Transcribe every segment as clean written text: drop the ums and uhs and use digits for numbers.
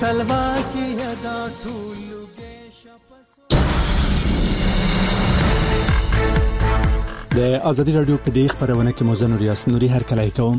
تلوا کی ادا ټولګه د ازادي رادیو په دې خبرونه کې موزن ریاست نوري هر کله کوم.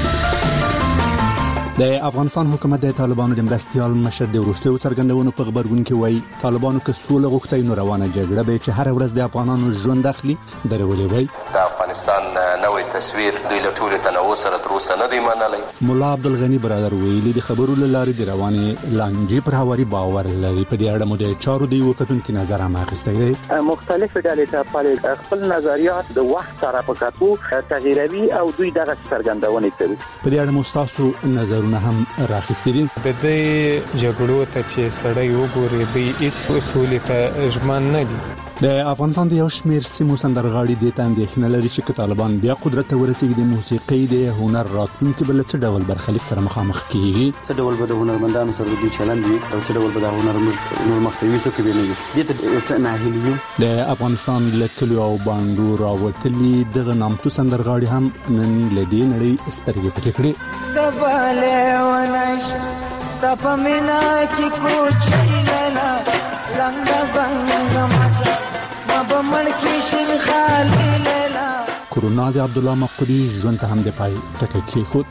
د افغانستان حکومت د طالبانو د مرستيال مشر د وروستیو څرګندونو په خبرګون کې وایي طالبانو کې سوله غوښتنې نو روانه جګړه به چې هر ورځ د افغانانو ژوند اخلي درولې وایي. د افغانستان نوې تصویر دوی له ټولو تنوع سره تر اوسه نه دی منلی. مولا عبدالغنی برادر ویلي د خبرو لارې د روانې لانجې پر هواري باور لري. په دې اړه مو د چارو دی وکتونکو نظر هم اخیستی دی. مختلف ډلې ته خپل نظریات د وخت سره په کتو تغییروي او دوی دغه څرګندونه کوي. په دې اړه مو تاسو نظرونه هم راخیستي دي. د دې جګړو ته چې سړی وګوري د هیڅ اصول ته ژمن نه دي. د افغانستان د یو شمېر سیمو سندرغاړي د اندېښنه لري چې طالبان بیا قدرت ته ورسیږي د موسیقي د هنر راتلونکي بل څه ډول برخلیک سره مخامخ کیږي. څه ډول به د هنرمندانو سره د چلند وي او څه ډول به د هنر مخکوي څه کوي نه وي. دې څه نه هیلي د افغانستان لکلو او باندو راوتلي دغه نامتو سندرغاړي هم نن لدی نړۍ سترګې پټې کړې. دباله وناش تپمینا کی کوچ لیلا لنګ بنګ مزه مبمن کی شین خالی لیلا. کورونا د عبد الله مقدی ژوند ته هم د پای ټکی کېښود.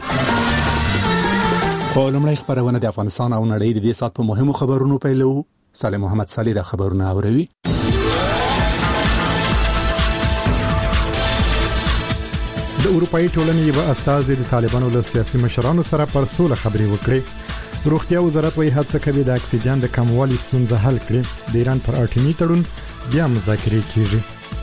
په لومړی خبرونه د افغانستان او نړۍ د دې سات په مهمو خبرونو پیلو. صالح محمد صالح د خبرونه اوروي. د اروپאי ټولنې یو استازي د طالبانو له سیاسي مشرانو سره پر سوله خبرې وکړې. روغتیا وزارت وايي هڅه کوي د اکسیجن د کموالي ستونزه حل کړي. د ایران پر اټومي تړون بیا مذاکرې کیږي.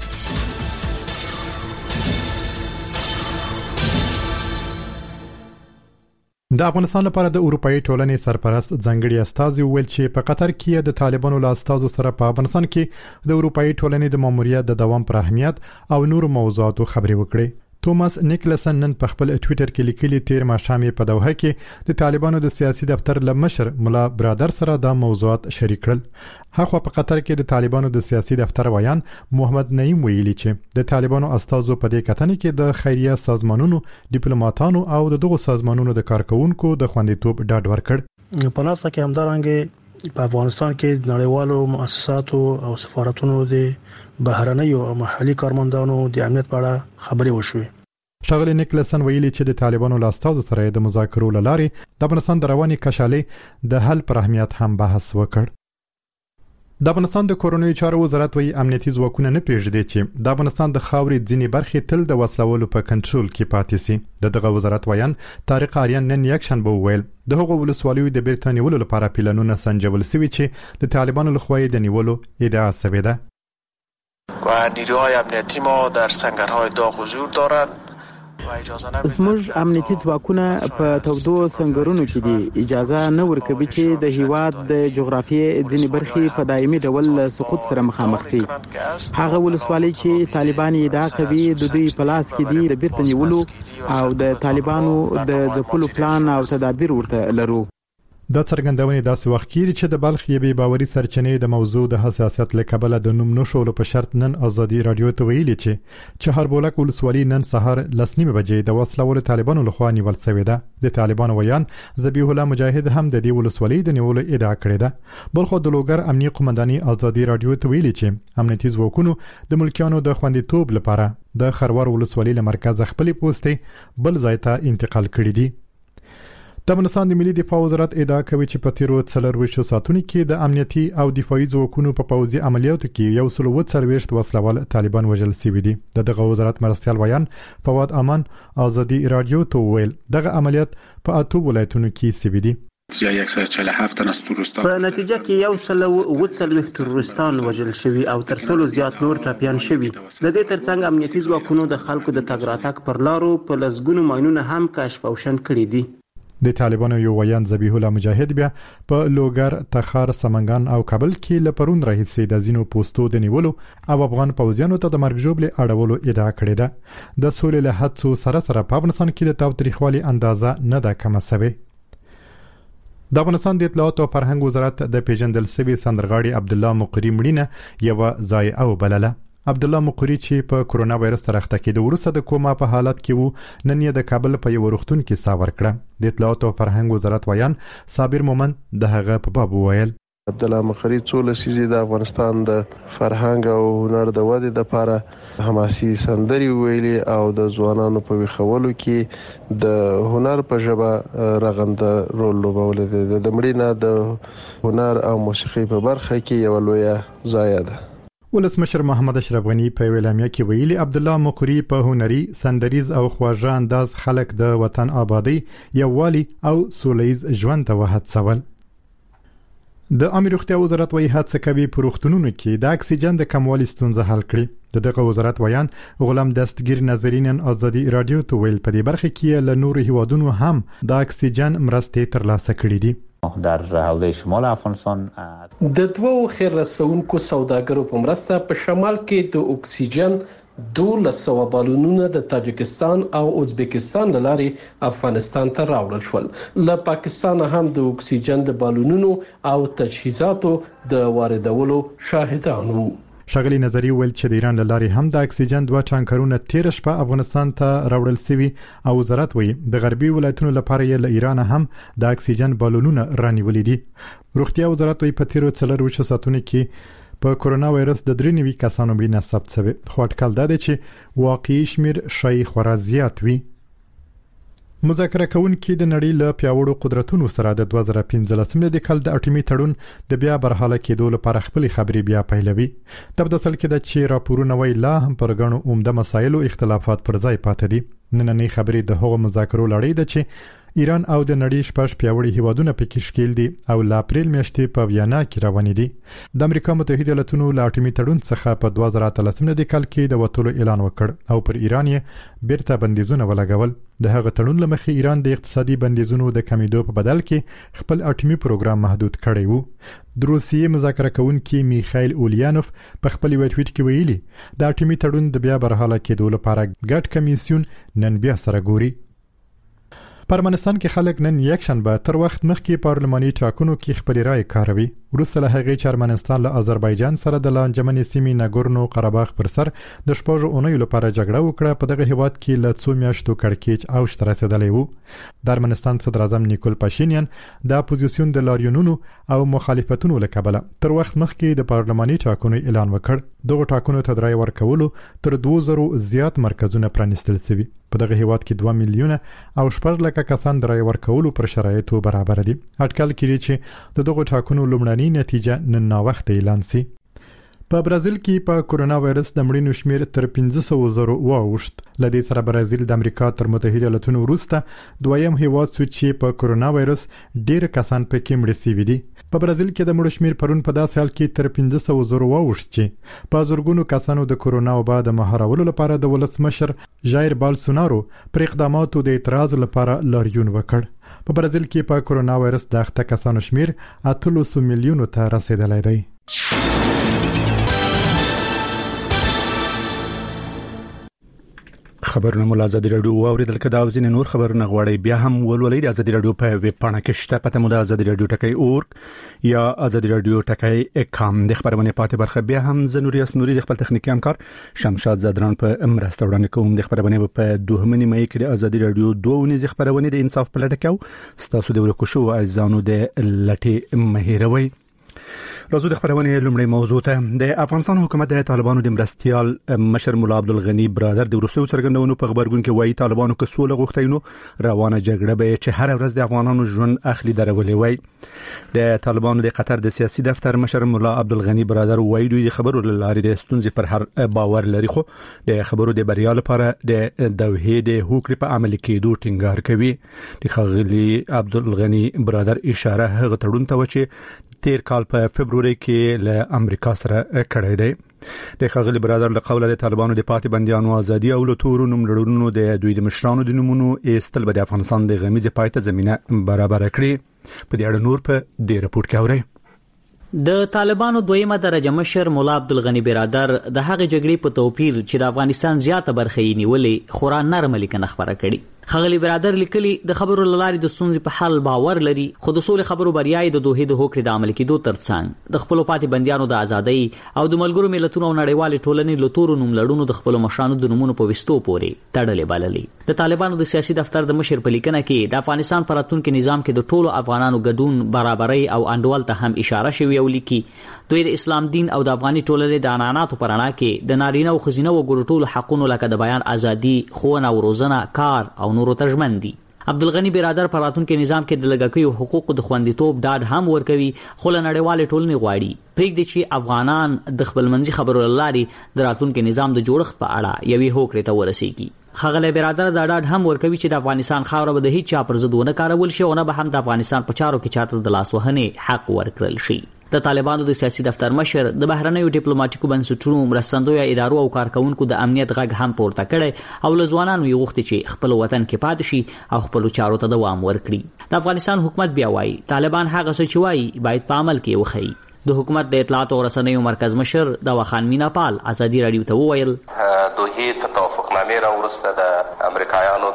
د افغانستان لپاره د اروپאי ټولنې سرپرست ځانګړي استازي ویل چې په قطر کې د طالبانو له استازو سره په افغانستان کې د اروپאי ټولنې د ماموریت د دوام پر اهمیت او نور موضوعاتو خبرې وکړي. توماس نیکلسن نن په خپل ټوئیټر کې لیکلي تیر ماښام په دوحه کې د طالبانو د سیاسي دفتر لمشر مولا برادر سره دا موضوعات شریک کړل. هغه په قطر کې د طالبانو د سیاسي دفتر ویان محمد نعیم ویلي چې د طالبانو استازو په دې کتنې کې د خیریه سازمانونو ډیپلوماټانو او دغه سازمانونو د کارکونکو د خوندیتوب ډاډ ورکړ. په ناسته کې همدارنګه په افغانستان کې نړیوالو مؤسساتو او سفارتونو د بهرنیو او محلي کارمندانو د امنیت په اړه خبرې وشوې. ښاغلی نیکلسن ویلي چې د طالبانو له استازو سره د مذاکرو لارې د افغانستان د رواني کشالې د حل پر اهمیت هم بحث وکړ. د افغانستان د کورونی چارو وزارت وايي امنیتي ځواکونه نه پېژدي چې د افغانستان د خاورې ځینې برخې تل د وسلوالو په کنټرول کې پاتې سي. دغه وزارت وایي طارق آریان نن یک شنبه ویل د هغو ولسوالیو د بیرته نیولو لپاره پلانونه سنجول شوي چې د طالبانو لخوا د نیولو ادعا شوې ده. و نیروهای امنیتی ما در سنگرهای داغ حضور دارند. زموږ امنیتي ځواکونه په تودو سنگرونو کې دي. اجازه نه ورکوي چې د هیواد د جغرافیې ځینې برخې په دایمي ډول سقوط سره مخامخ شي. هغه ولسوالۍ چې طالبان ادعا کوي د دوی په لاس کې دي د بیرته نیولو او د طالبانو د ځپلو پلان او تدابیر ورته لرو. دا څرګندونې داسې وخت کې چې د بلخ یبي باوري سرچینې د موضوع د حساسیت لکبله د نوم نشولو په شرط نن ازادي رادیو ته ویلي چې چهاربولک ولسوالۍ نن سهار 9:30 بجې د وسلوالو طالبانو لخوا نیول شوې ده. د طالبانو ویان ذبیح الله مجاهد هم د دې ولسوالۍ د نیولو ادعا کړې ده. بلخو د لوګر امنیه قومنداني ازادي رادیو ته ویلي چې امنیتي ځواکونو د ملکیانو د خوندیتوب لپاره د خروار ولسوالۍ له مرکز خپل پوسټي بل ځای ته انتقال کړي دي. د افغانستان د ملي دفاع وزارت ادعا کوي چې په تیرو 24 ساعتونو کې د امنیتي او دفاعي ځواکونو په پوځي عملیاتو کې 140 وسلوال طالبان وژل شوي دي. دغه وزارت مرستيال ویان فواد امان ازادي رادیو ته ویل دغه عملیات په 8 ولایتونو کې شوي دي. یا 147 تن از تروریستان په نتیجه کې 140 تروریستان وژل شوي او تر څلو زیات نور ټپیان شوي. د دې ترڅنګ امنیتي ځواکونو د خلکو د تګ راتګ پر لارو په لسګونو ماینونه هم کشف او شنډ کړي دي. د طالبانو یو ویان ذبیح الله مجاهد بیا په لوګر، تخار، سمنګان او کابل کې لپرون راهیسې د زینو پوسټو د نیولو او افغان پوځیانو ته د مرګ ژوبلې اړولو ادعا کړې ده. د سولې له هڅو سره په افغانستان کې د تاوتریخوالي اندازه نه ده کمه شوې. د افغانستان د اطلاعات او فرهنګ وزارت د پیژندل شوي سندرغاړي عبد الله مقری مړینه یو ځای او بلله. عبد الله مقری چې په کورونا وایرس سره اخته کېد وروسته د کوما په حالت کې وو نن یې د کابل په یو روغتون کې ساور کړه د اطلاعات او فرهنګ وزارت ویان صابر مومن د هغه په باب وویل عبد الله مقری څو لسیزې د افغانستان د فرهنګ او هنر د ودې لپاره حماسي سندري ویلي او د ځوانانو په ویښولو کې د هنر په ژبه رغنده رول لوبولی دی. د مړینه د هنر او موسیقي په برخه کې یو لویه ضایعه ده. ولسمشر محمد اشرف غنی په ویلامیا کې ویلي عبد الله مقری په هنري سندریز او خواږه انداز خلک د وطن آبادی یووالي او سولهییز ژوند ته وهڅول. د امیر روغتیا وزارت وايي هڅه کوي په روغتونونو کې د اکسیجن د کموالي ستونزه حل کړي. دغه وزارت ویان غلام دستگیر نظرین ازادي رادیو ته ویل په دې برخه کې له نورو هیوادونو هم د اکسیجن مرستې ترلاسه کړي دي. در حوزه شمال افغانستان د دوو خیر رسونکو سوداګرو په مرسته په شمال کې د اکسیجن 1200 بالونونه د تاجکستان او ازبکستان لارې افغانستان ته راوړل شول. له پاکستان هم د اکسیجن د بالونونو او تجهیزاتو د واردولو شاهدان وو. شغلی نظری ویل چې د ایران لارې هم د اکسیجن 2 ټانکرونه 13 شپه افغانستان ته راوړل شوي او وزارت وایي د غربي ولایتونو لپاره یې له ایران هم د اکسیجن بالونونه رانیولي دي. روغتیا وزارت وایي په تیرو 4 ساعتونو کې په کورونا وایرس د 93 کسانو مړینه ثبت شوه. خو اټکل دا دی چې واقعي شمیر شای خورا زیات وي. مذاکره کوونکي د نړۍ له پیاوړو قدرتونو سره د 2015 د کال د اټومي تړون د بیا برحاله کېدو لپاره خپل خبري بیا پیلوي. تر د سل کې د چې راپورونه وی لا هم پر غنو عمده مسایلو اختلافات پر ځای پاتې دي. نننې خبري د هغو مذاکرو لړۍ ده چې ایران او د نړۍ شپږ پیاوړي هیوادونه پکې شکیل دي او ل اپریل میاشتې په ویانا کې روان دي. د امریکا متحده ایالاتونو له اټومي تړون څخه په 2013 کال کې د وټولو اعلان وکړ او پر ایران یې بیرته بندیزونه ولګول. د هغه تړون لمخې ایران د اقتصادي بندیزونو د کمیدو په بدل کې خپل اټومي پروګرام محدود کړی وو. د روسیې مذاکره کوونکي میخائیل اوليانوف په خپل ټویټ کې ویلي د اټومي تړون د بیا برحاله کېدو لپاره ګډ کمیسیون نن بیا سره ګوري. په ارمنستان کې خلک نن یک شنبه تر وخت مخکې پارلماني ټاکنو کې خپل رائے کاروي. وروسته له هغې چې ارمنستان له آذربایجان سره د لانجمنې سیمې ناګورنو قرهباغ پر سر د شپږو اونیو لپاره جګړه وکړه په دغه هیواد کې له څو میاشتو کړکېچ اوج ته رسېدلی وو. د ارمنستان صدر اعظم نیکول پاشینیان د اپوزیسیون د لاریونونو او مخالفتونو له کبله تر وخت مخکې د پارلماني ټاکنو اعلان وکړ. دغه ټاکنو ته د رائے ورکولو تر 2000 زیات مرکزونه پرانیستل شوي. په دغه هیواد کې 2 میلیونه او 4 لک کسان د رائے ورکولو پر شرایطو برابر دي. اټکل کړي چې دغه ټاکنو لومړنۍ نتیجه نن نا وخت اعلان شي. په برازیل کې په کورونا وایرس د مړینو شمیر تر 500,000 واوښت. لدې سره برازیل د امریکا تر متحده ایالاتونو وروسته دویم هیواد شو چې په کورونا وایرس ډیر کسان پکې مړ شوي دي. په برازیل کې د مړو شمیر پرون په داسې حال کې تر 500,000 واوښت چې په زورګونو کسانو د کورونا وبا د مهارولو لپاره د ولسمشر ژایر بالسونارو پر اقداماتو د اعتراض لپاره لاریون وکړ. په برازیل کې په کورونا وایرس د اخته کسانو شمیر 800 میلیونو ته رسیدلی دی. خبرونه مو آزادي رادیو اوریدل کدا او ځینې نور خبرونه غواړي بیا هم ولولئ د آزادي رادیو په ویب پاڼه کې شته پته مو د آزادي رادیو ټکی اورګ یا آزادي رادیو ټکی کام د خبرونه پاتې برخه بیا هم زنوري اسنوري د خپل تخنیکی همکار شمشاد زادران په مرسته وړاندې کوم. د خبرونه په 2 مې کې د آزادي رادیو 2 خبرونه د انصاف په لټه کې ستاسو د ورکو شو عزیزانو د لټي مهیروي. راځو د خبرونه لومړی موضوع ته. د افغانستان حکومت د طالبانو د مرستيال مشر مولا عبدالغنی برادر د وروستیو څرګندونو په خبرګون کې وایي طالبانو که سوله غوښتنو روانه جګړه به چې هر ورځ د افغانانو ژوند اخلي درولې وای. د طالبانو د قطر د سیاسي دفتر مشر مولا عبدالغنی برادر وایي دوی د خبرو لارې د ستونزې پر هر باور لري خو د خبرو د بریا لپاره د دوحې د هوکړې په عمل کېدو ټینګار کوي. د خغلی عبدالغنی برادر اشاره هغه تړون ته و چې تیر کال په فبرवरी کې له امریکا سره کړی دی. د خغلی برادر له قوله د طالبانو د پاتې بنديانو ازادي او له تورو نوملړونو د دوی د مشرانو د نومونو ایستل به د افغانستان د غمیزه پایته زمينه برابر کړي. په دې اړه نور په دې رپورت کې اورئ. د طالبانو دویمه درجه مشر مولا عبدالغنی برادر د هغه جګړې په توپیر چې د افغانستان زیاته برخه یې نیولې خورا نرمه لیکنه خبره کړې. خغلی برادر لیکلي د خبرو لارې د ستونزې په حل باور لري، خو د سولې خبرو بریاي د دوه د هوکړې د عمل کېدو ترڅنګ د خپل پاتې بنديانو د ازادۍ او د ملګرو ملتونو او نړیوال ټولنې له تورو نوملړونو د خپل مشرانو د نومونو په وستو پورې تړلې بللې. د طالبانو د سیاسي دفتر د مشر په لیکنه کې د افغانستان پر راتلونکي نظام کې د ټولو افغانانو ګډون برابرۍ او انډول ته هم اشاره شوې او لیکي دوی د اسلام دین او د افغاني ټولنې د عنعناتو پر اړه کې د نارینه او ښځینه وګړو ټولو حقونو لکه د بیان ازادي، ښوونه او روزنه، کار او نورو ته ژمن دي. عبدالغنی برادر پر راتلونکي نظام کې د لږکیو حقوقو د خوندیتوب ډاډ هم ورکوي، خو له نړیوالې ټولنې غواړي پرېږدي چې افغانان د خپلمنځي خبرو له لارې د راتلونکي نظام د جوړښت په اړه یوې هوکړې ته ورسیږي. خغلی برادر دا ډاډ هم ورکوي چې د افغانستان خاوره به د هیڅ چا پر ضد ونه کارول شي او نه به هم د افغانستان په چارو کې چاته د لاس وهنې حق ورکړل شي. د طالبانو د سیاسي دفتر مشر د بهرنیو ډیپلوماټیکو بنسټونو مرستندویه ادارو او کارکونکو د امنیت غږ هم پورته کړي او له ځوانانو یې غوښتي چې خپل وطن کې پاتې شي او خپل چارو ته دوام ورکړي. د افغانستان حکومت بیا وایي طالبان هغه څه چې وایي باید په عمل کې وښیي. د حکومت د اطلاعات او رسنیو مرکز مشر دواخان میناپال ازادي رادیو ته وویل دوی ته توافقنامې راوړسته د امریکایانو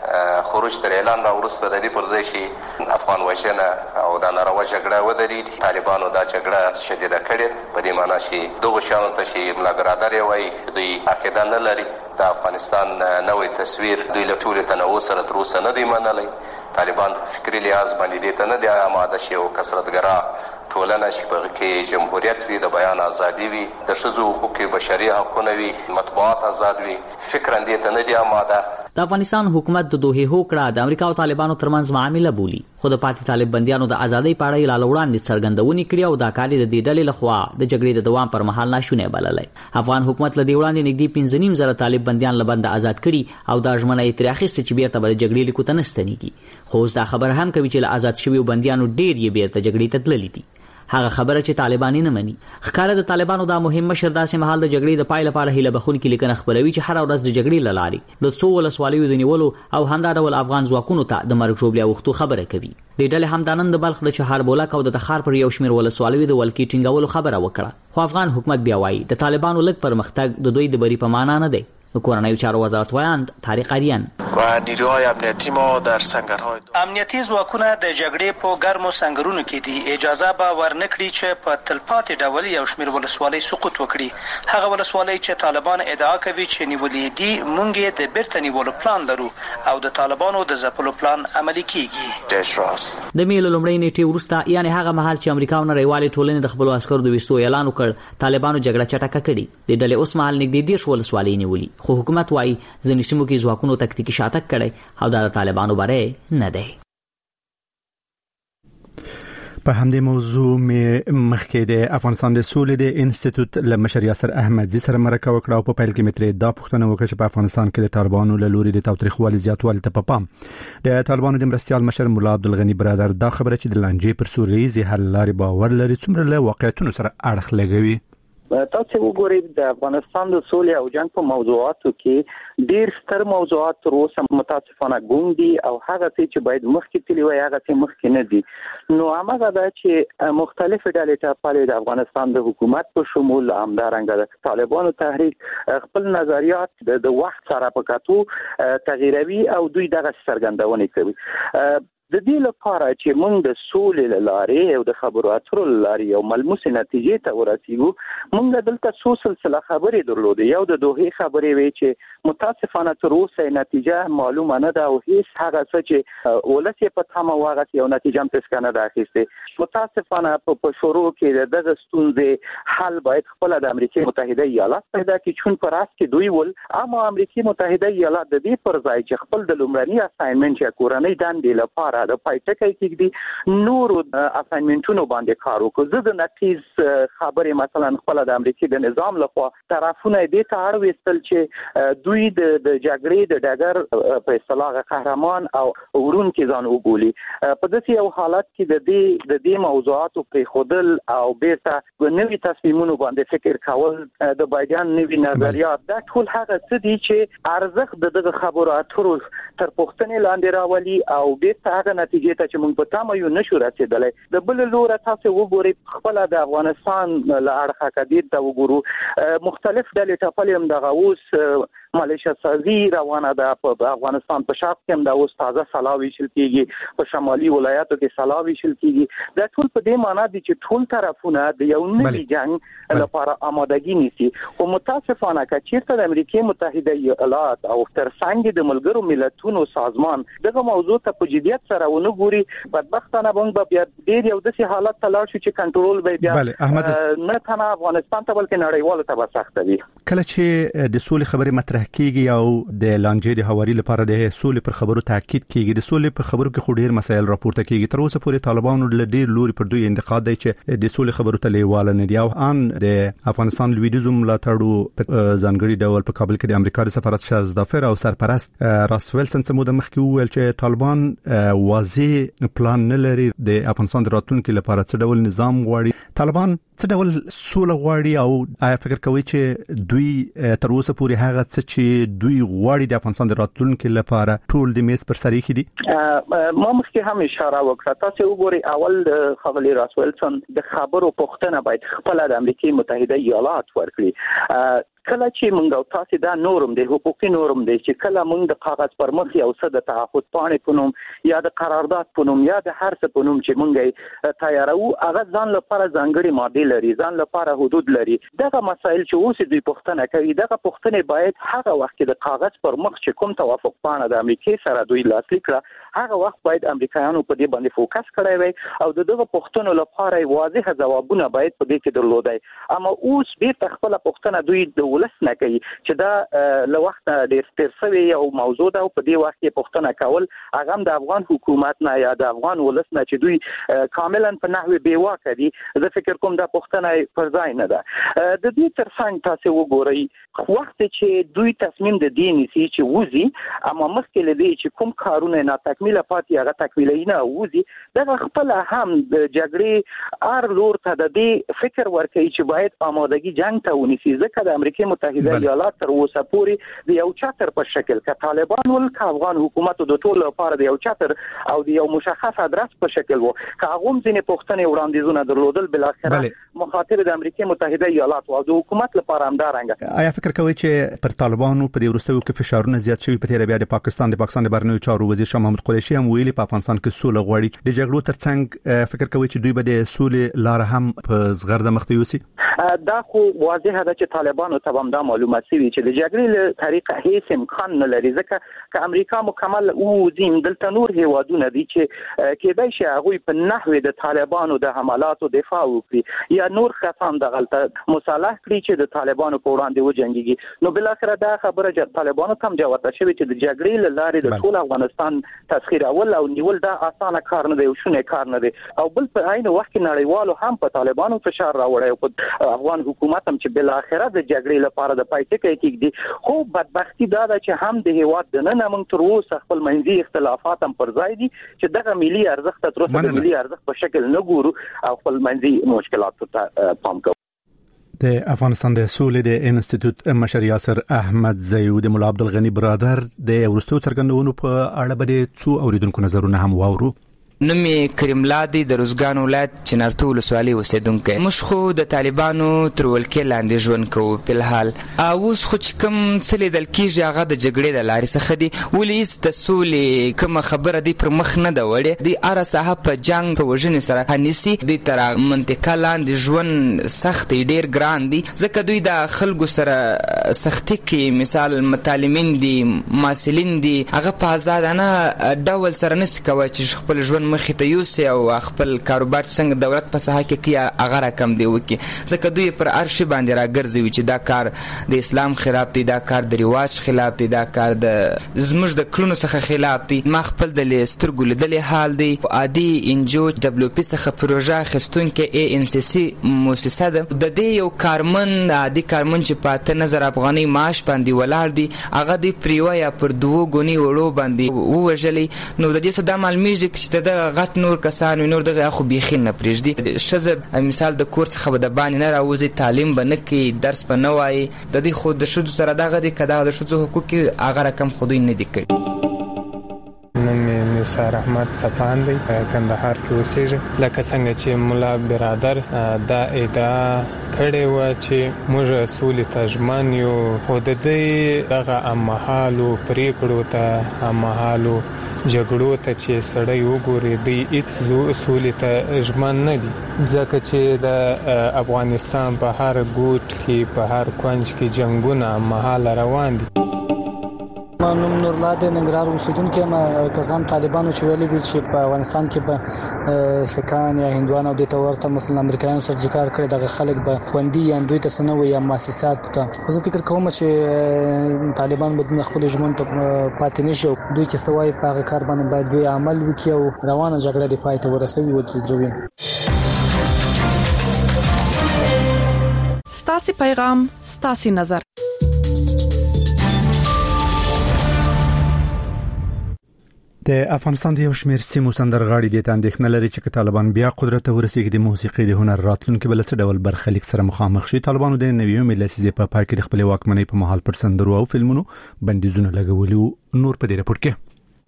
د خروج تر اعلان راوړسته د دې پر ځای چې افغان وژنه او د ناروا جګړه ودرېږي. طالبانو دا جګړه شدیده کړې په دې معنا چې دغو شیانو ته چې ملا برادر یې وایي دوی عقیده نه لري. د افغانستان نوی تصویر دوی له ټولې تنوع سره تر اوسه نه دی منلی. طالبان فکري لحاظ باندې دې ته نه دی آماده شي او کثرتګرا ټولنه چې په کې جمهوریت وي، د بیان ازادي وي، د ښځو حقوق بشري حقونه وي، مطبوعات آزاد وي، فکر اندې ته نه دی آماده. د افغانستان حکومت د دوه هوکړه د امریکا او طالبانو ترمنځ معامله بولی، خو د پاتې طالب بنديانو د ازادۍ په اړه لا وړاندې څرګندونې کړې او دا کار د دې ډلې لخوا د جګړې د دوام پر مهال ناشونی بللی. افغان حکومت له دې وړاندې نږدې 15 زره طالب بنديان له بند آزاد کړي او دا ژمنه یې ترې اخیستې چې بیرته به د جګړې لیکو ته نه ستنېږي. خو اوس دا خبر هم کوي چې له آزاد شویو بنديانو ډېر یې بیرته جګړې ته تللي دي. هغه خبره چې طالبان نه مني. ښکاره د طالبانو دا مهم مشر داسې مهال د جګړې د پای لپاره هیله بخونکي لیکنه خپروي چې هر ورځ د جګړې له لارې د څو ولسوالیو د نیولو او همدا ډول افغان ځواکونو ته د مرګ ژوبلې اوښتو خبره کوي. د ډلې همدانن د بلخ د چهاربولک او د تخار پر یو شمېر ولسوالیو د ولکې ټینګولو خبره وکړه. خو افغان حکومت بیا وایي د طالبانو لږ پرمختګ د دوی د بری په معنا نه دی. د کورنیو چارو وزارت وایاند طارق آریان و نیروهای امنیتی ما در سنگرهای امنیتي ځواکونه د جګړې په ګرمو سنگرونو کې دي. اجازه به ورنکړي چې په تلپاتې ډول یو شمېر ولسوالۍ سقوط وکړي. هغه ولسوالۍ چې طالبان ادعا کوي چې نیولې دي موږ یې د بیرته نیولو پلان لرو او د طالبانو د ځپلو پلان عملي کیږي. د میل لومړۍ نیټې وروسته یعنی هغه مهال چې امریکا او نړیوالې ټولنې د خپل عسکرو د وستو اعلان وکړ طالبانو جګړه چټکه کړې. د ډلې اوس مهال نږدې 10 ولسوالۍ نیولې، خو حکومت وايي ځینې سیمو کې ځواکونو تکتیکي شاتګ کړی او دا د طالبانو باره نه دی. په همدې موضوع مخکې د افغانستان د سولې د انسټیټیوټ له مشر یاسر احمدزي سره مرکه وکړه او په پیل کې مترې دا پوښتنه وکړه چې په افغانستان کې د طالبانو له لوري د تاوتریخوالي زیاتوالي ته په پام د طالبانو د مرستيال مشر مولا عبدالغنی برادر دا خبره چې د لانجې پر سوریزي حل لارې باور لري څومره له واقعیتونو سره اړخ لګوي. تاسو وګورئ د افغانستان د سولې او جنګ په موضوعاتو کې ډېر ستر موضوعات تر اوسه متاسفانه ګونګ دي او هغه چې باید مخکې تللی وای هغه چې مخکې نه دي. نو هغه دا چې مختلف ډلې ټاپلې د افغانستان د حکومت په شمول همدارنګه د طالبانو تحریک خپل نظریات د وخت سره په کتو تغییروي او دوی دغه څرګندونه کوي. د دې لپاره چې موږ د سولې لارې او د خبرو اترو لارې او ملموس نتیجې ته ورسیږو موږ دلته څو سلسله خبرې درلودې. یو د دوه خبرې وی چې متاسفانه تر اوسه نتیجه معلومه نه ده او هیڅ هغه څه چې ولسی په تمه واغه یو نتیجه هم تسکه نه ده اخیسته. متاسفانه په شروع کې دغه ستونزې حل باید خپل د امریکای متحده ایالات پیدا کړي چون پر اس کې دوی ول اما امریکای متحده ایالات د دې پر ځای چې خپل د لومړني اساینمنت یا کورنۍ دندې لپاره د پایټکای کېږي نور اساینمنټونو باندې کار وکړي. زه د نتیز خبرې مثلا خپل د امریکای د نظام لخوا طرفونه دې ته اړ وستل چې دوی د جګړې د ډګر په اصطلاح قهرمان او ورونکي ځان وګولي. په داسې یو حالت کې د دې موضوعاتو په خودل او بیرته نوې تصمیمونو باندې فکر کول د بایدن نوې نظریات دا ټول هغه څه دي چې ارزښت دغه خبرو اترو تر پوښتنې لاندې راولي او بیرته هغه نتیجې ته چې موږ په تمه یو نشو رسیدلی. د بل لور تاسو وګورئ خپل د افغانستان له اړخه کډیر ته وګورو مختلف ډلې ټاپلې هم دغه اوس مالیشیا سازي روانه ده په افغانستان په شرق کې هم د اوس تازه سلاوي شل کیږي په شمالي ولایاتو کې سلاوي شل کیږي دا ټول په دې معنی دي چې ټول طرفونه د یو نوي جنگ لپاره آمادګي نیسي او متاسفانه چې د امریکای متحده ایالات او ترڅنګ د ملګرو ملتونو سازمان دغه موضوع ته په جديت سره ونه ګوري بدبختانه به بیا ډیر یو داسې حالت ته لاړ شي چې کنټرول به بیا نه تنه افغانستان ته بلکې نړیوالو ته به سخت وي کله چې د سولې خبرې مطرح کیږي او د لانجې د هواري لپاره د سولې پر خبرو تاکید کیږي د سولې په خبرو کې خو ډیر مسایل راپورته کیږي تر اوسه پورې طالبانو له ډیر لوري پر دوی انتقاد دی چې د سولې خبرو ته لیواله نه دی او ان د افغانستان لویدیزم ملاتړو ځانګړي ډول په کابل کې د امریکا د سفارت شازدافر او سرپرست راس ویلسن سمو د مخکې وویل چې طالبان واضح پلان نه لري د افغانستان د راتلونکو لپاره څه ډول نظام غواړي طالبان څه ډول سوله غواړي او آیا فکر کوي چې دوی تر اوسه پورې هغه څه چې دوی غواړي د افغانستان د راتلونکو لپاره ټول د میز پر سر یې دي ما مخکې هم اشاره وکړه تاسو وګورئ اول خغلی راس ویلسن د خبرو پوښتنه باید خپل د امریکای متحده ایالات ورکړي کله چې موږ او تاسو دا نورم دی حقوقي نورم دی چې کله موږ د کاغذ پر مخ یو څه د تعهد پاڼې پونم یا د قرارداد پونم یا د هر څه پونم چې موږ تیارو هغه ځان لپاره ځانګړي ماده لري ځان لپاره حدود لري دغه مسایل چې اوس دوی پوښتنه کوي دغه پوښتنه باید هغه وخت کې د کاغذ پر مخ چې کوم توافق پاڼه د امریکای سره دوی لاسلیک کړه هغه وخت باید امریکایانو په دې باندې فوکس کړی وي او دغه پوښتنو لپاره واضح ځوابونه باید په دې کې درلودای اما اوس به خپل پوښتنه دوی ولس نه کوي چې دا له وخت ډیر ترسوي او موضوع ده په دې وخت کې پوښتنه کول هغه د افغان حکومت نه یا د افغان ولس نه چې دوی کاملا په نحوه بیواکه دي زه فکر کوم دا پوښتنه پر ځای نه ده د دې ترڅنګ تاسو وګورئ وخت چې دوی تصمیم د دین نسی چې وزي اما مخکې لدی چې کوم کارونه نه تکمیل پاتې هغه تکمیل نه وزي دا خپل هم د جګړې ار لور ته د دې فکر ورکړي چې باید آمادګي جنگ ته ونیسي ځکه د امریکای متحده ایالات تر اوسه پورې د یو چاتر په شکل ک طالبان ول ک افغان حکومت د ټولو لپاره د یو چاتر او د یو مشخص ادرس په شکل وو ک هغه ځینې پوښتنې وړاندیزونه درلودل بل اخره مخاطب د امریکای متحده ایالات او د حکومت لپاره همدارنګه آیا فکر کوي چې پر طالبانو په دې ورستیو کې فشارونه زیات شوي په تیر بیا د پاکستان د بهرنیو چارو وزیر شاه محمود قریشي هم ویلي په افغانستان کې سوله غواړي د جګړو ترڅنګ فکر کوي چې دوی به د سولې لار هم په زغرده مخ ته یوسي دا خو واضح ده چې طالبانو ته هم دا معلومات سوي چې د جګړې له طریقه هیڅ امکان نه لري ځکه چې امریکا مکمل او زم دلته نور هیوادونه دي چې کېدای شي هغه په نحوه د طالبانو د حملاتو دفاع وکړي یا نور خصام د غلطه مصالح کړي چې د طالبانو په وړاندې وجنګيږي نو بل اخر دا خبره چې طالبانو ته جواب شوی چې د جګړې له لارې د ټول افغانستان تسخير اول او نیول دا اسانه کار نه دی او شونه کار نه دی او بل په عین وخت کې نړیوالو هم په طالبانو فشار راوړی او په افغان حکومت هم چې بل اخره د جګړې لپاره د پایټه کېږي خو بدبختی دا ده چې هم د هیواد د نن موږ تر اوسه خپل منځي اختلافات هم پر ځای دي چې دغه ملي ارزښت تر اوسه د ملي ارزښت په شکل نه ګورو او خپل منځي مشکلات ته پام کوو د افغانستان د سولې د انسټیټیوټ مشر یاسر احمد زیو د مولا عبدالغنی برادر د ورستو څرګندونو په اړه به څو اوریدونکو نظرونه هم واورو نومي کریم لادي د روزګان ولایت چنارتو ولسوالۍ اوسیدونکی موږ خو د طالبانو تر ولکې لاندې ژوند کوو په الحال اوس خو چې کوم څه لیدل کېږي هغه د جګړې د لارې څخه دي ولې هېڅ د سولې کومه خبره دی پر مخ نه ده وړې دوی هره ساحه په جنګ په وژنې سره نیسي دوی تر منطقه لاندې ژوند سخت ډېر ګران دي ځکه دوی د خلکو سره سختي کوي مثال متعلمین دي محصلین دي هغه په ازادانه ډول سره نشي کولی چې خپل ژوند مخې ته یوسي او خپل کاروبار څنګه دولت په ساحه کې کوي هغه رقم دی وکړي ځکه دوی پر هر شي باندې راګرځوي چې دا کار د اسلام خلاف دی دا کار د رواج خلاف دی دا کار د زموږ د کړنو څخه خلاف دی ما خپل د سترګو لیدلې حال دی عادي انجو دبليو پی څخه پروژه اخیستونکې ای ان سی سی مؤسسه ده د دې یو کارمند عادي کارمند چې په 3000 افغاني معاش باندې ولاړ دی هغه دی پریویا پر 2 غونی وړو باندې ووژلې نو د دې صدا معلومیږي چې د غټ نور کسان نور دغه خو بيخي نه پرېږدي شزه مثال د کور څخه د باندې نه راوځي تعلیم به نه کوي درس به نه وایي د دې خو د ښځو سره دغه دی که دغه د ښځو حقوق هغه رقم خو دوی نه دي کوي نوم یې کوثر احمد صفان دی کندهار کې اوسېږي. لکه څنګه چې مولا برادر دا ادعا کړې و چې موږ سولې ته ژمن یو، خو د دې دغه امهالو پریکړو ته امهالو جګړو ته چې سړی وګوري دی هیڅ سولې ته ژمن نه دي، ځکه چې د افغانستان په هر ګوټ کې په هر کونج کې جنگونه مهاله روان دي. نوم نورالله د ننګرهار اوسیدونکی یم. کزام طالبانو چې ویلي وي چې په افغانستان کې به سکان یا هندوان او د تورته مثلا امریکایانو سره ذکر کړي دغه خلک به خوندي یا دوی ته سنوي یا مؤسسات ته. خو زه فکر کوم چې طالبان به خپل ژوند ته پاتې نشي، دوی چې سوای په هغه کار باندې باید دوی عمل وکړي او روانه جګړه د پای ته ورسوي او دروي. ستاسو پیغام ستاسو نظر. د افغانستان د یو شمېر سیمو سندرغاړي د اندېښنه لري چې طالبان بیا قدرت ته ورسیږي د موسیقي د هنر راتلونکي بل څه ډول برخلیک سره مخامخ شي. طالبانو د نویو ملي په پای کې خپل واکمنۍ په محل پر سندرو او فلمونو بندیزونه لګولي. نور په دې راپور کې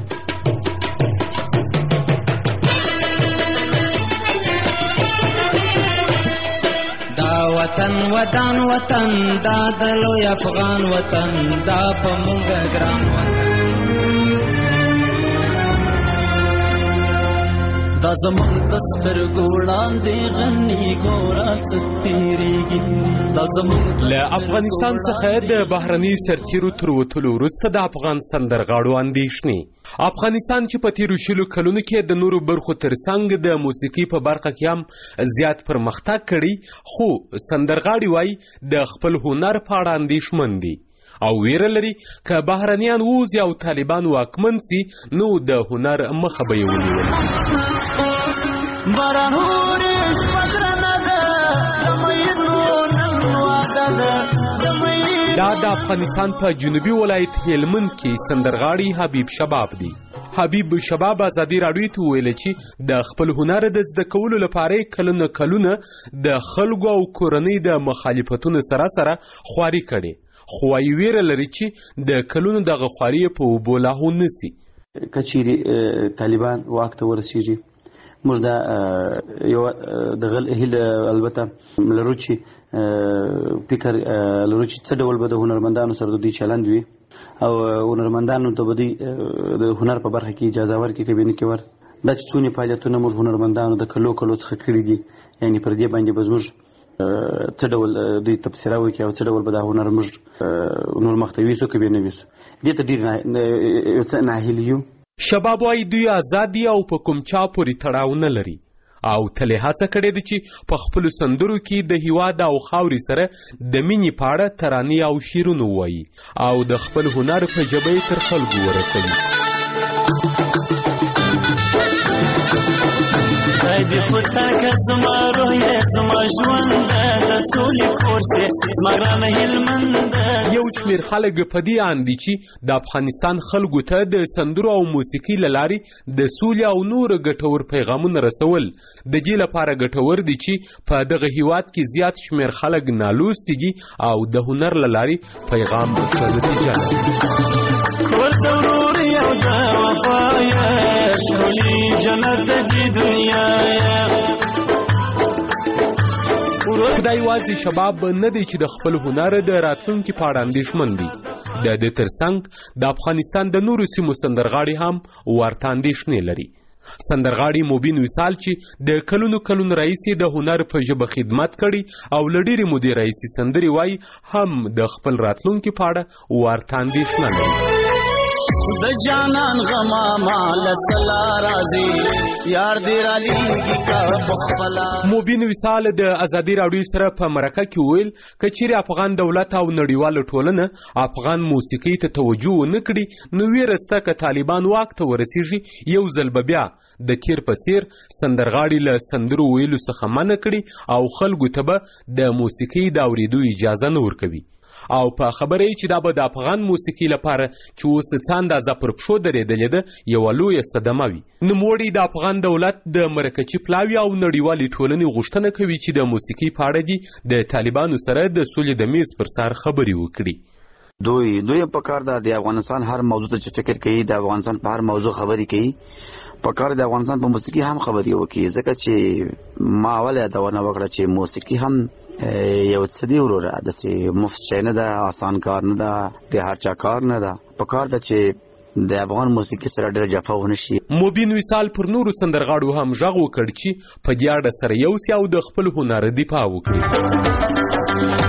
وطن دا د لوی افغان وطن دا په موږ ګران وطن دا زمون دسترګو وړاندې غني ګورا ستېریږي دا زمون له افغانستان څخه د بهرني سرتیرو تر وټولو وروسته د افغان سندرغاړو اندېښنې افغانستان چې په تیرو شلو کلونو کې د نورو برخو ترڅنګ د موسیقي په برخه کې هم زیات پرمختګ کړی، خو سندرغاړي وایي د خپل هنر په اړه اندېښمن دي او ویره لري که بهرنیان ووځي او طالبان واکمن سي نو د هنر مخه به یې ونیول شي. دا د افغانستان په جنوبي ولایت هلمند کې سندرغاړي حبیب شباب دی. حبیب شباب ازادي راډیو ته ویل چې د خپل هنر د زده کولو لپاره کلونه د خلکو او کورنۍ د مخالفتونو سره خواري کړي، خو یې ویره لري چې د کلونو دغه خواري په اوبو لاهو نسی. کچېرې طالبان واک ته ورسیږي موږ دا یو د غل البته لرو چې فکر لرو چې څه ډول به د هنرمندانو سره د دوی چلند وي او هنرمندانو ته به دوی د هنر په برخه کې اجازه ورکړي که نه کې ور دا چې څونه فعالیتونه موږ هنرمندانو د کلو څخه کړي دي، یعنی پر دې باندې به زموږ څه ډول دوی تبصره وکړي او څه ډول به دا هنر موږ نور مخته ویسو که نه ویسو. دې ته ډېر یو څه ناهیلي یو. شباب وايي دوی آزاد دي او په کوم چا پورې تړاو نه لري او تل هڅه کړې ده چې په خپلو سندرو کې د هیواد او خاورې سره د مینې په اړه ترانې او شعرونه ووایي او د خپل هنر په ژبه یې تر خلکو ورسوي. دی خودتا که زما روح زما ژوند د سولې کورسې زما ګرانه هلمند. یو شمېر خلک په دې اند دي چې د افغانستان خلکو ته د سندرو او موسیقي له لارې د سولې او نورو ګټور پیغامونه رسول د دې لپاره ګټور دي چې په دغه هیواد کې زیات شمېر خلک نالوستي دي او د هنر له لارې پیغام ورته نتیجه لري. کور ته ورور یو د وفا یې ښکلي جنت د دنیا خدای یوازې شباب نه دی چې د خپل هنر د راتلونکي په اړه اندېښمن دي، د دې ترڅنګ د افغانستان د نورو سیمو سندرغاړي هم ورته اندېښنې لري. سندرغاړي موبین وصال چې د کلونو رئیسي د هنر په ژبه خدمت کړي او له ډېرې مودې رئیسي سندرې وایي هم د خپل راتلونکي په اړه ورته اندېښنه لري. د جانان غما مال سلا راضي یار دی رالی کا بخلا. موبین وصال د ازادي راډیو سره په مرکه کې ویل کچېرې افغان دولت او نړیواله ټولنه افغان موسیقي ته توجه ونه کړي نو ویرسته که طالبان واک ته ورسیږي یو ځل به بیا د کیر په څیر سندرغاړي له سندرو ویلو څخه منع کړي او خلکو ته به د موسیقي د اورېدو اجازه نه ورکوي او په خبره چې دا به د افغان موسیقي لپاره چې اوس څه اندازه پر پښو درېدلې ده یوه لویه صدمه وي. نوموړی د افغان دولت د مرکچي پلاوي او نړیوالې ټولنې غوښتنه کوي چې د موسیقي په اړه دي د طالبانو سره د سولې د میز پر سر خبرې وکړي. دوی په کار د افغانستان هر موضوع ته فکر کوي، د افغانستان په هر موضوع خبري کوي، په کار د افغانستان په موسیقي هم خبري وکړي. ځکه چې ما اول یادونه وکړه چې موسیقي هم یو څه دی وروره، د مفت شی نه ده، آسان کار نه ده، د هر چا کار نه ده. په کار ده چې د افغان موسیقي سره ډېر جفا ونه شي. مبین وصال پر نورو سندرغاړو هم غږ وکړ چې په دې اړه سره یو سي او د خپل هنر دفاع وکړي.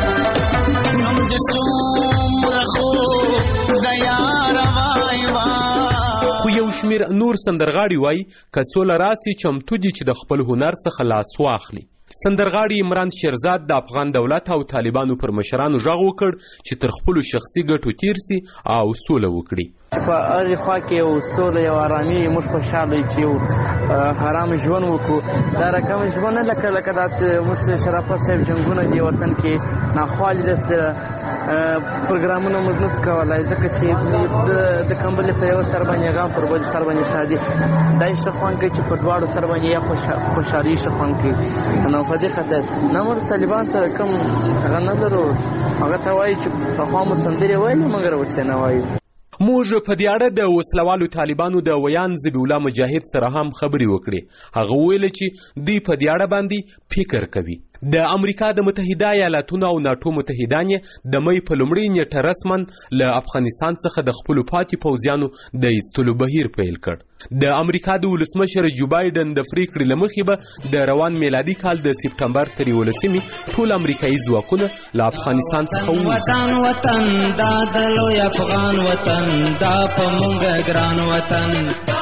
خو یو شمیر نور سندرغاړي وایي که سوله راسي چمتو دي چې د خپل هنر څخه لاس واخلي. سندرغاړي عمران شیرزاد د افغان دولت او طالبانو پر مشرانو غږ وکړ چې تر خپل شخصي ګټو تیر سي او سوله وکړي. په هغه خوا کې یو سوله او آرامي موږ خوشاله چې یو حرام ژوند وکړو. دا رقم ژوند نه لکه داسې موږ شرافت صاحب جنګونه دی وطن کې ناخوالې د پروګرامونه موږ نس کولای، ځکه چې د کمبلې په یو سر باندې غام پر بل سر باندې شادي دای شخوان کې چې په دواړو سر باندې یا خوشحالي شخوان کې نو په دې خاطر نور طالبان سره کوم هغه نه لرو. هغه ته وایي چې په خوا مو سندرې وایي مګر اوس نه وایي. موږ په دې اړه د وسلوالو طالبانو د ویان ذبیح الله مجاهد سره هم خبرې وکړې. هغه ویل چې دوی په دې اړه باندې فکر کوي. د امریکا د متحده ایالاتونو او ناتو متحدان د مې په لومړۍ نیټه رسما له افغانستان څخه د خپلو پاتې پوځیانو د ایستلو بهیر پیل کړ. د امریکا د ولسمشر جو بایدن د پریکړې له مخې به د روان میلادي کال د سپټمبر تر 11 ټول امریکایي ځواکونه له افغانستان څخه ووځي. وطن دا د لوی افغان وطن دا په مونږ ګران وطن.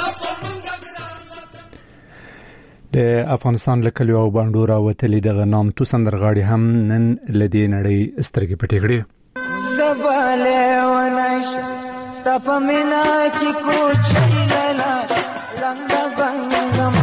د افغانستان له کلیو او بانډو راوتلي دغه نامتو سندرغاړي هم نن له دې نړۍ سترګې پټې کړې. زباله ونش ستا مینا کی کوچی لیلا لنګ بنګ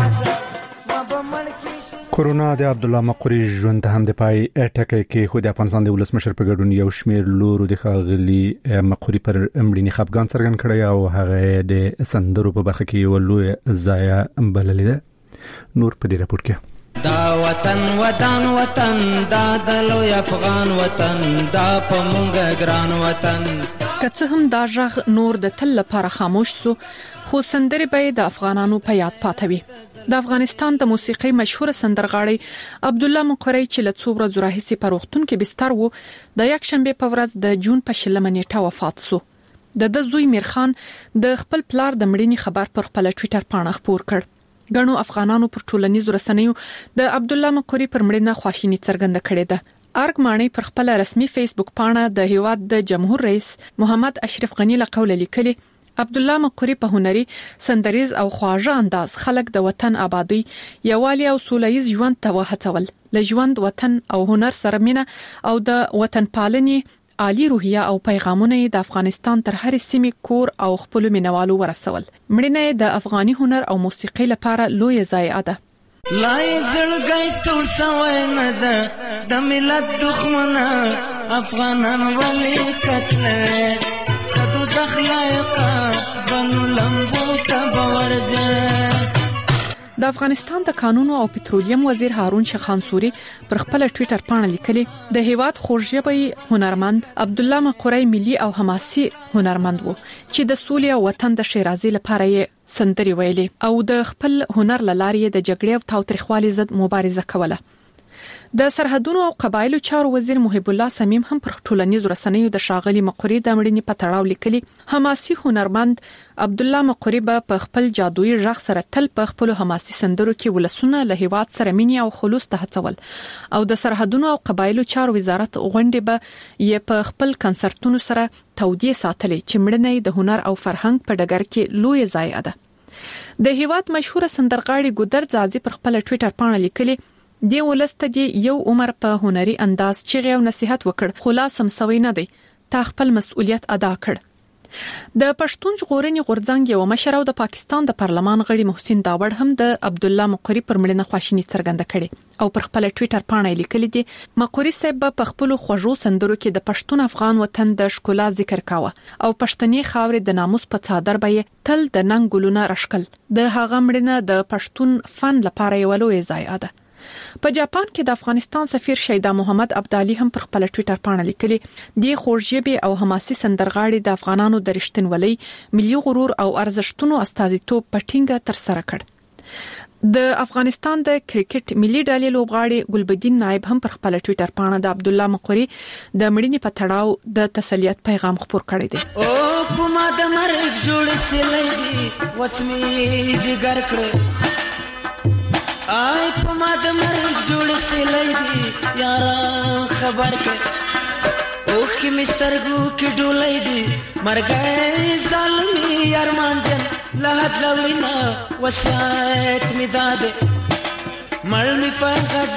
کورونا د عبد الله مقری ژوند ته هم د پای ټکی کې خو د افغانستان د ولسمشر په ګډون یو شمیر لورو د خاغلی مقری پر امړنی خپګان څرګند کړی او هغه د سندرو په برخه کې یو لوی ضایع بللې ده. نور په دې راپور کې دا وطن وطن وطن دا د لوی افغان وطن دا په مونږ ګران وطن. که څه هم دا ژغ نور د تل لپاره خاموش سو، خو سندرې به د افغانانو په یاد پاتوي. د افغانستان د موسیقۍ مشهور سندرغاړي عبد الله مقری چې له څو ورځې راهیسې په روغتون کې بستر وو، د یک شنبه په ورځ د جون په 20 نیټه وفات سو. د زوی میرخان د خپل پلار د مړینې خبر پر خپل ټوئیټر باندې خپور کړ. ګڼو افغانانو پر ټولنیزو رسنیو د عبد الله مقری پر مړینه خواشیني څرګنده کړې ده. ارګ مانی پر خپل رسمي فیسبوک باندې د هیواد د جمهور رئیس محمد اشرف غنی له قوله لیکلي عبد الله مقری په هنري سندریز او خواږه انداز خلک د وطن آبادی یوالي او سولهییز ژوند ته وهڅول. له ژوند وطن او هنر سره مینه او د وطن پالنې عالی روحیه او پیغامونه د افغانستان تر هر سیمې کور او خپل مینوالو ورسول. مړینه د افغاني هنر او موسیقۍ لپاره لوی ضایعه ده. لای زړګی سوړ سوی نه ده د ملت دښمنه افغانان ولې قتل کدو دخلایقه بنو لمبو ته باورځه. د افغانستان د قانون او پټرولیم وزیر هارون شخانسوري پر خپل ټوئیټر باندې لیکلي د هیواد خورژبي هنرمند عبد الله مقری ملي او حماسي هنرمند وو چې د سولې او وطن د شیرازي لپاره یې سندري ویلي او د خپل هنر لارې د جګړې او تاوتریخوالي ضد مبارزه کوله. د سرحدونو او قبایلو چارو وزیر محب الله سمیم هم پر ټولنیزو رسنیو د شاغلي مقری د مړینې په تړاو لیکلي حماسي هنرمند عبد الله مقری په خپل جادویي ژغ سره تل په خپل حماسي سندرو کې ولسونه له هیواد سره مینه او خلوص ته هڅول او د سرحدونو او قبایلو چارو وزارت غونډې به یې په خپل کنسرتونو سره تودې ساتلې چې مړینه د هنر او فرهنګ په ډګر کې لوی ضایعه ده. د هیواد مشهور سندرغاړي ګودر زازي پر خپل ټوئیټر باندې لیکلي دی ولسته دی یو عمر په هنري انداز چغې او نصيحت وکړ، خلاصم سوي نه دی، تا خپل مسؤلیت ادا کړ. د پښتون ژغورنې غورځنګ یو مشر او د پاکستان د پارلمان غړي محسن داوړ هم د عبد الله مقری پر مړینه خواشیني څرګنده کړي او پر خپل ټوئیټر باندې لیکلي دي مقری صاحب په خپل خوږو سندرو کې د پښتون افغان وطن د ښکلا ذکر کاوه او پښتني خاورې د ناموس په څادر به تل د ننګ ګلونه راشکل. د هغه مړینه د پښتون فن لپاره یو لوی ضایعه ده. په جاپان کې د افغانستان سفیر شیدا محمد عبدالي هم پر خپل ټوئیټر باندې لیکلي دی خوږژبي او حماسي سندرغاړي د افغانانو د رښتینولۍ ملي غرور او ارزښتونو استازیتوب پټینګه تر سره کړ. د افغانستان د کرکټ ملي ډلې لوبغاړي ګلبدین نائب هم پر خپل ټوئیټر باندې د عبد الله مقری د مړینې په تړاو د تسلیت پیغام خپور کړی دی. او کومه د مرګ جوړ سلې وسمي جګر کړ آی کومه د مرګ جوړ سلې یارا خبر کړ اوخ کی مسترګو کی ډولې دی مرګ ظالمي ارمان جن لحد لولینا وسایت می داده مړ می فغز